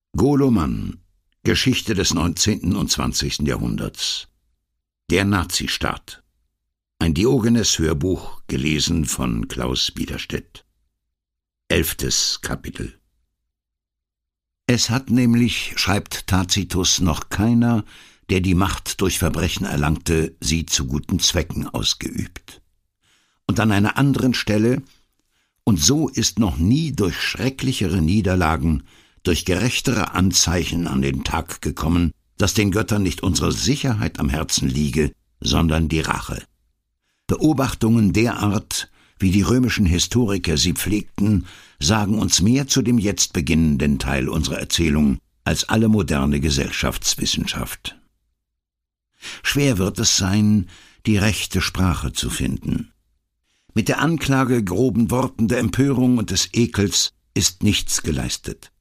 Golo-Mann, Geschichte des 19. und 20. Jahrhunderts. Der Nazistaat. Ein Diogenes-Hörbuch, gelesen von Klaus Biederstedt. 11. Kapitel. Es hat nämlich, schreibt Tacitus, noch keiner, der die Macht durch Verbrechen erlangte, sie zu guten Zwecken ausgeübt. Und an einer anderen Stelle: Und so ist noch nie durch schrecklichere Niederlagen, durch gerechtere Anzeichen an den Tag gekommen, dass den Göttern nicht unsere Sicherheit am Herzen liege, sondern die Rache. Beobachtungen der Art, wie die römischen Historiker sie pflegten, sagen uns mehr zu dem jetzt beginnenden Teil unserer Erzählung als alle moderne Gesellschaftswissenschaft. Schwer wird es sein, die rechte Sprache zu finden. Mit der Anklage groben Worten der Empörung und des Ekels ist nichts geleistet.